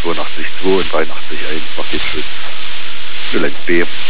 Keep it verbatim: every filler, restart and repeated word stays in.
zweiundachtzig Komma zwei und dreiundachtzig Komma eins Paketschutz null eins B.